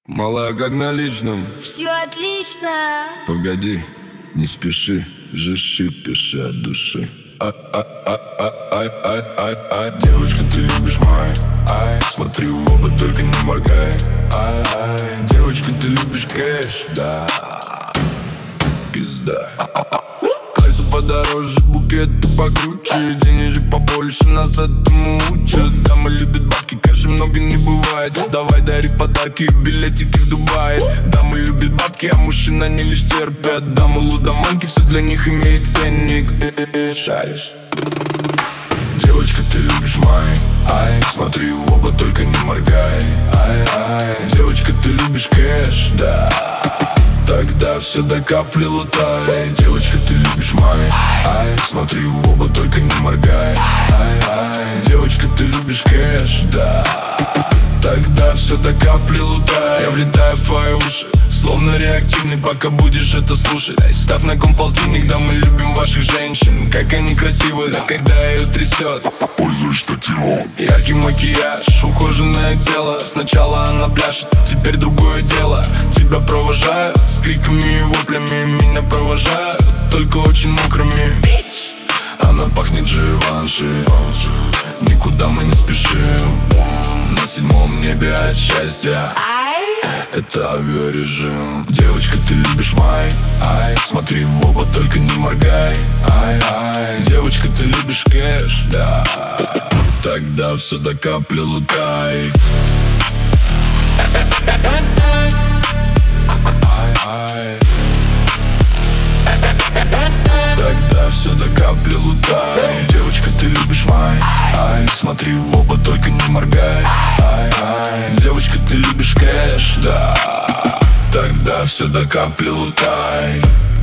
Малая, как на личном. Все отлично. Погоди, не спеши, жиши, пиши от души. Девочка, ты любишь май, смотри в оба, только не моргай. Девочка, ты любишь кэш, да, пизда. Кольца подороже, букеты покруче, денежек побольше, нас этому учат. Дамы любят бабки, кэша много не бывает. Давай дари подарки, билетики в Дубай. Дамы любят бабки, а мужчины они лишь терпят. Дамы лудоманки, все для них имеет ценник. Шаришь? Девочка, ты любишь май, смотри в оба, только не моргай. Девочка, ты любишь кэш, да, тогда все до капли лутай. Девочка, ты любишь май, смотри в оба, только не моргай. Девочка, ты любишь кэш, да, тогда все до капли лутай. Я влетаю в твои уши, словно реактивный, пока будешь это слушать. Ставь на ком полтинник, да мы любим ваших женщин. Как они красивы, да когда ее трясет. Пользуюсь штативом. Яркий макияж, ухоженное тело. Сначала она пляшет, теперь другое дело. Тебя провожают с криками и воплями. Меня провожают только очень мокрыми. Она пахнет Живанши, никуда мы не спешим. На 7-м небе от счастья, это авиарежим. Девочка, ты любишь май, смотри в оба, только не моргай. Девочка, ты любишь кэш, да, тогда все до капли лутай. Тогда все до капли лутай. Девочка, ты любишь май, смотри в оба, только не моргай. Девочка, ты любишь кэш, да, тогда все до капли лутай.